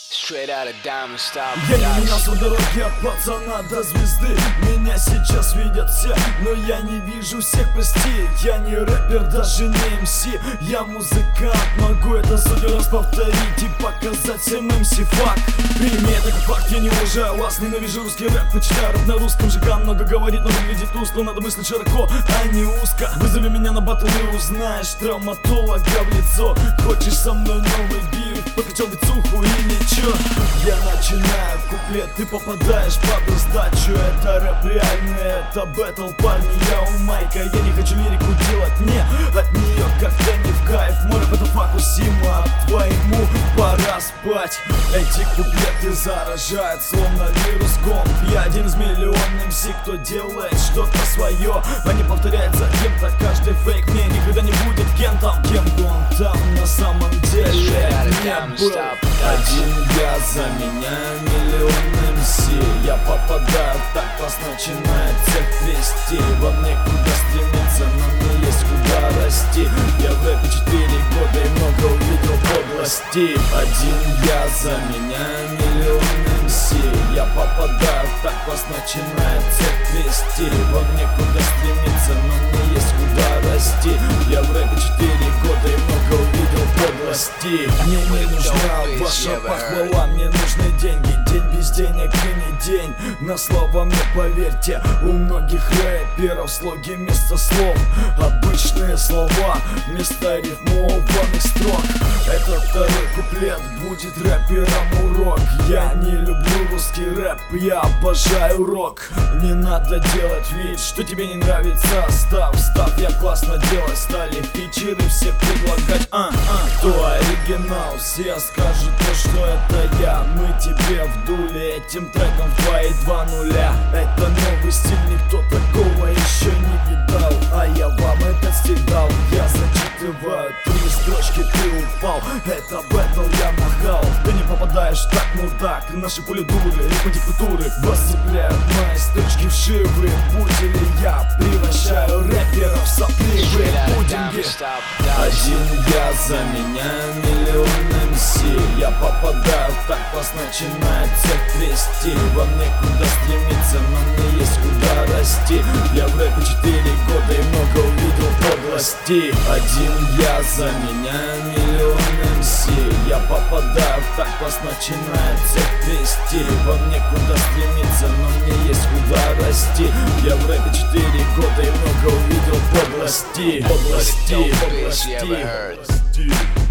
Я не менялся в дороге от пацана до звезды. Меня сейчас видят все, но я не вижу всех, прости. Я не рэпер, даже не МС. Я музыкант, могу это сотню раз повторить и показать всем МС факт. Прими это как факт, я не уважаю вас, ненавижу русский рэп. Почитаю рэп на русском, ЖК много говорит, но выглядит тускло. Надо мыслить широко, а не узко. Вызови меня на батл и узнаешь травматолога в лицо. Хочешь со мной новый бир, покачал бицуху или чё? Я начинаю куплет, ты попадаешь под раздачу. Это рэп реальный, это бэтл, парни, я у майка. Я не хочу лирику делать, не, от нее как-то не в кайф. Мой рэп это Факусима, а твоему пора спать. Эти куплеты заражают, словно вирус гомб. Я один из миллионов МС, кто делает что-то свое, а не повторяет за кем-то. Каждый фейк мне никогда не будет кем-то. Кем он там на самом деле не был. Один я заменяю миллион МС. Я попадаю в так класс, начинает всех трясти. Вам некуда стремиться, нам не есть куда расти. Я в рэпе 4 года и много увидел подлости. Один я заменяю миллион МС. Я попадаю в так класс, начинает всех трясти. Вам некуда стремиться, нам не есть куда расти. Я в рэпе 4 года и много увидел подлости. Мне не нужна ваша похвала, мне нужны деньги. День без денег и не день. На слова мне поверьте, у многих рэперов слоги вместо слов. Обычные слова вместо рифмованных строк. Этот второй куплет будет рэперам урок. Я не люблю русский рэп, я обожаю рок. Не надо делать вид, что тебе не нравится. Став, я классно делать. Стали фичеры все предлагать. Кто оригинал? Все скажут то, что это я. Мы тебе вдули этим треком в 2,2 нуля. Это новый стиль, никто такого еще не видал. А я вам этот стиль дал. Я зачитываю 3 строчки, ты упал. Это бэтл, я нахал. Ты не попадаешь так, мудак. Наши пули дуры, ритмы диктатуры вас цепляют мои строчки вшивые. Будь или я превращаю рэперов в сопливые пудинги. Один я заменяю миллион МС. Я попадаю в так класс, начинает всех трясти. Вам некуда стремиться, нам не есть куда расти. Я в рэпе 4 года и много увидел подлости. Один я заменяю миллион МС. Я попадаю в так класс, начинает всех трясти. Вам некуда стремиться, но мне есть куда расти. Я в рэпе 4 года и много увидел подлости. Подлости.